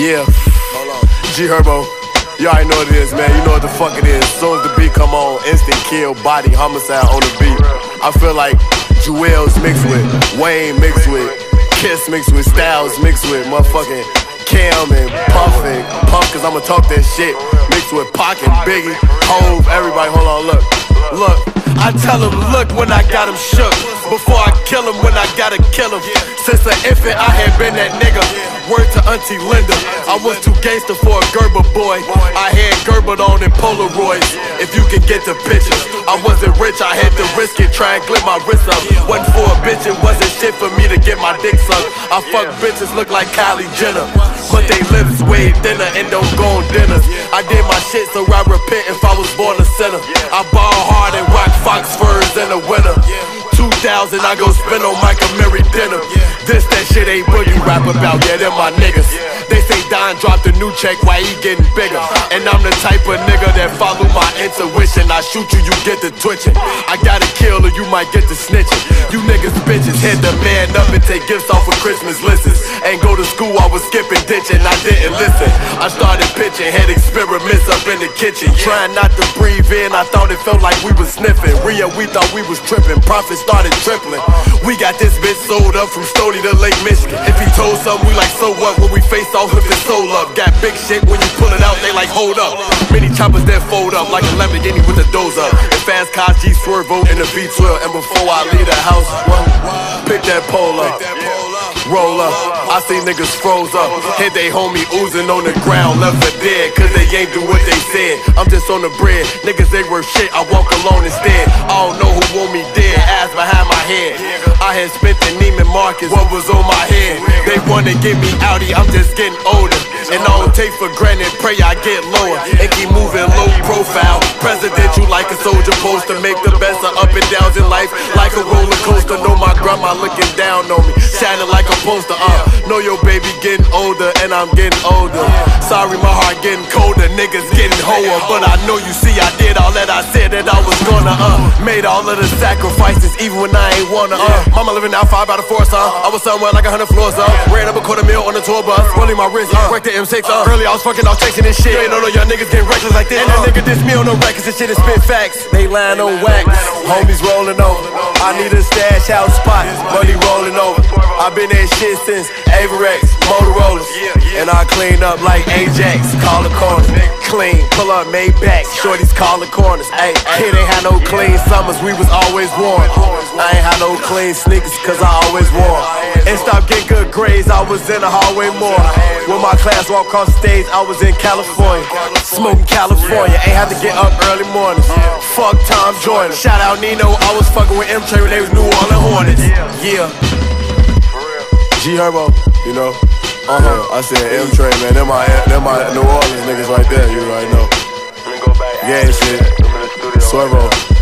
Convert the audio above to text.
Yeah, G Herbo, you already know what it is, man. You know what the fuck it is. As soon as the beat come on, instant kill, body, homicide on the beat. I feel like Jewels mixed with Wayne, mixed with Kiss, mixed with Styles, mixed with motherfucking Cam and Puff, cause I'ma talk that shit. Mixed with Pac and Biggie, Hove, everybody. Hold on, look. I tell him, look, when I got him shook. Before I kill him, when I gotta kill him. Since an infant, I had been that nigga. Word to Auntie Linda, I was too gangster for a Gerber boy. I had Gerber on in Polaroids, if you can get the picture. I wasn't rich, I had to risk it, try and clip my wrist up. Wasn't for a bitch, it wasn't shit for me to get my dick sucked. I fuck bitches look like Kylie Jenner, but they lips way thinner and don't go on dinners. I did my shit, so I repent if I was born a sinner. I ball hard and rock fox furs in the winter. 2000, I go spin on Mike Amiri dinner. This that shit ain't boogie rap about, yeah, them my niggas. They say Don dropped a new check while he getting bigger. And I'm the type of nigga that follow my intuition. I shoot you, you get the twitching. I gotta kill or you might get the snitching. You niggas bitches hit the man up and take gifts off of Christmas lists. Ain't go to school, I was skipping ditching, I didn't listen. I started pitching, had experiments up in the kitchen. Trying not to breathe in, I thought it felt like we was sniffing. Rhea, we thought we was tripping, profit started tripling. We got this bitch sold up from Stony to Lake Michigan. If he told something, we like, so what? When we face off with the soul up. Got big shit, when you pull it out, they like, hold up. Many choppers that fold up like a Lamborghini with the doors up. And fast cars, G Swervo in the V12. And before I leave the house, pick that pole up, roll up. I see niggas froze up, hit they homie oozing on the ground, left for dead, cause they ain't do what they said. I'm just on the bread, niggas they worth shit, I walk alone instead. I don't know who want me dead, ass behind my head. I had spent the Neiman Marcus, what was on my head. They wanna get me outie, I'm just getting older. And I don't take for granted, pray I get lower. And keep moving low profile, presidential like a soldier, supposed to make the best of up and downs in life. Like a roller coaster, know my grandma looking down on me, shining like a poster. Know your baby getting older and I'm getting older. Sorry my heart getting colder, niggas getting hoer. But I know you see I did all that I said that I was gonna made all of the sacrifices even when I ain't wanna Mama living out 5 out of 4, son. I was somewhere like 100 floors up. Ran up a $250,000 on the tour bus, rolling my wrist, worked the M6 Early I was fucking off chasing this shit. You ain't know no young niggas getting reckless like this. And that nigga diss me on the records, this shit is spit facts. They lying on wax, homies rolling over. I need a stash house spot, money rolling over. I've been that shit since Averex, Motorola's. And I clean up like Ajax, call the corners. Clean, pull up Maybach, shorties call the corners. Ayy, kid ain't had no clean summers, we was always warm. I ain't had no clean sneakers, cause I always wore. And stop getting good grades, I was in the hallway more. When my class walked across the stage, I was in California. Smoking California, ain't had to get up early mornings. Fuck Tom Jordan, shout out Nino, I was fucking with M-Trey when they was New Orleans Hornets. Yeah. G Herbo, you know. I said M-Trey, man, them my New Orleans niggas right there, you already know. Yeah, shit. Swervo.